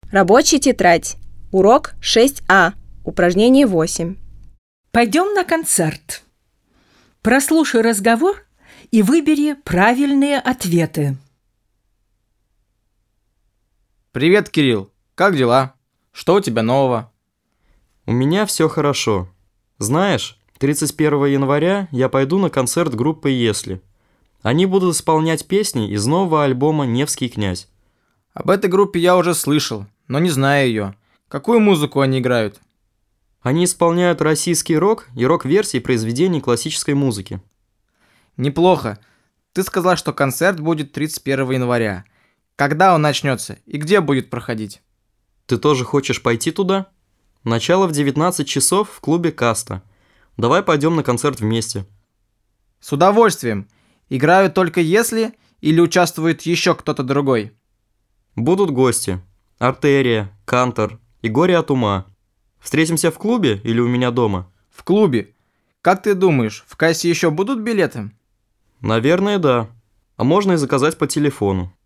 Рабочая тетрадь. Урок 6А. Упражнение 8. Пойдем на концерт. Прослушай разговор и выбери правильные ответы. Привет, Кирилл. Как дела? Что у тебя нового? У меня все хорошо. Знаешь, 31 января я пойду на концерт группы «Если». Они будут исполнять песни из нового альбома «Невский князь». Об этой группе я уже слышал, но не знаю ее. Какую музыку они играют? Они исполняют российский рок и рок-версии произведений классической музыки. Неплохо. Ты сказал, что концерт будет 31 января. Когда он начнется и где будет проходить? Ты тоже хочешь пойти туда? Начало в 19 часов в клубе «Каста». Давай пойдем на концерт вместе. С удовольствием. Играют только «Если» или участвует еще кто-то другой? Будут гости. Артерия, Кантор и Горе от ума. Встретимся в клубе или у меня дома? В клубе. Как ты думаешь, в кассе еще будут билеты? Наверное, да. А можно и заказать по телефону.